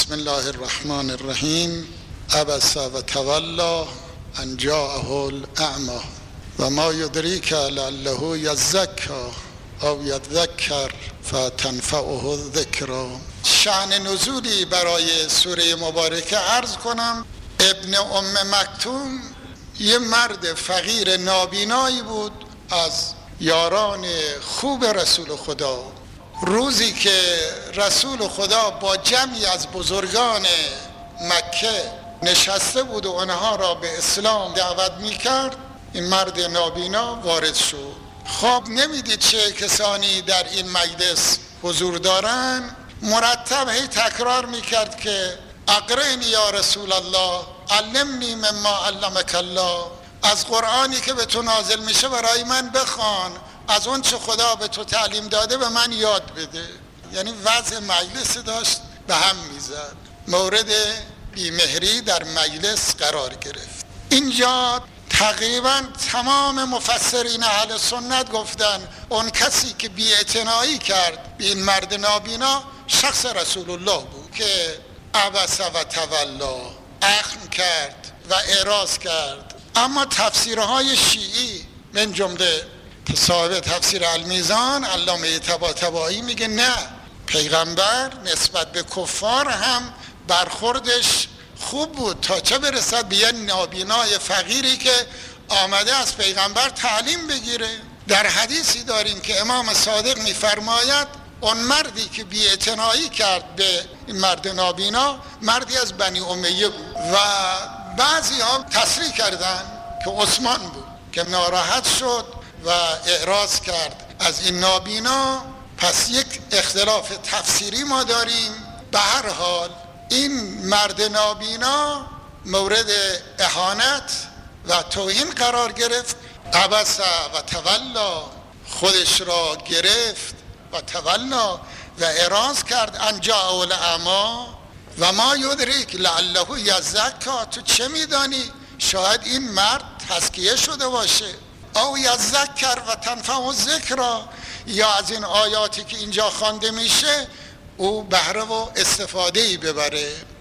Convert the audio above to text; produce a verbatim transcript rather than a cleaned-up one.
بسم الله الرحمن الرحیم. عبس و تولی ان جاءه الاعمی و ما یدریک لعله یزکی او یذکر فتنفعه الذکری. شأن نزولی برای سوره مبارکه عرض کنم. ابن ام مکتوم یه مرد فقیر نابینایی بود از یاران خوب رسول خدا. روزی که رسول خدا با جمعی از بزرگان مکه نشسته بود و آنها را به اسلام دعوت می‌کرد، این مرد نابینا وارد شد. خواب نمیدید چه کسانی در این مجلس حضور دارن. مرتب هی تکرار میکرد که اقرئنی یا رسول الله، علمنی مما علمک الله، از قرآنی که به تو نازل میشه برای من بخوان، از اون چه خدا به تو تعلیم داده به من یاد بده. یعنی وضع مجلس داشت به هم میزد. مورد بیمهری در مجلس قرار گرفت. اینجا تقریبا تمام مفسرین اهل سنت گفتن اون کسی که بی‌اعتنایی کرد به این مرد نابینا شخص رسول الله بود که عبس و تولی، اخم کرد و اعراض کرد. اما تفسیرهای شیعی من جمله صاحب تفسیر المیزان علامه طباطبایی میگه نه، پیغمبر نسبت به کفار هم برخوردش خوب بود تا چه برسد به یه نابینای فقیری که آمده از پیغمبر تعلیم بگیره. در حدیثی داریم که امام صادق میفرماید اون مردی که بی‌اعتنایی کرد به این مرد نابینا مردی از بنی امیه بود و بعضی ها تصریح کردن که عثمان بود که ناراحت شد و اعراض کرد از این نابینا. پس یک اختلاف تفسیری ما داریم. به هر حال این مرد نابینا مورد اهانت و توهین قرار گرفت. عبس و تولی، خودش را گرفت و تولی و اعراض کرد. ان جاءه الاعمی و ما یدریک لعله یزکی، تو چه میدانی شاید این مرد تزکیه شده باشه. او یذکر و تنفعه الذکری، یا از این آیاتی که اینجا خوانده میشه او بهره و استفاده ای ببره.